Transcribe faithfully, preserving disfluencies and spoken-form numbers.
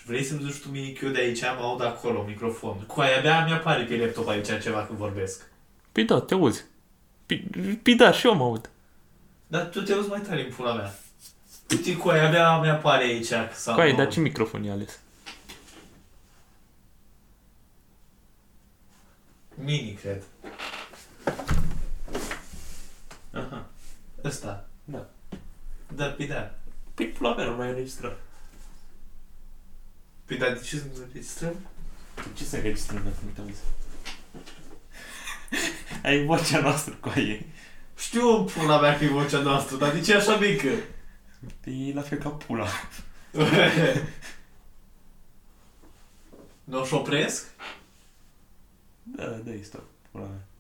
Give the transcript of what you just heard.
Vrei să-mi zici tu mie că eu de aici mă aud acolo, microfon. Cu aia abia mi-apare pe laptop aici ceva când vorbesc. Păi da, te auzi. Păi, păi da, și eu mă aud. Dar tu te auzi mai tare în pula mea. Uite, cu aia abia mi-apare aici să Cu aia, mă dar aud. ce microfon e ales? Mini, cred. Aha. Ăsta. Da. Da, păi da. Păi pula mea, nu mai înregistrăm. Păi da, de ce să nu înregistrăm? Ce să înregistrăm dacă nu te auzi? Ai vocea noastră cu aia. Știu în pula mea că e vocea noastră, dar de ce e așa mică? E la fel ca pula. Nu o-și opresc? Da, da, e stop. Pula mea.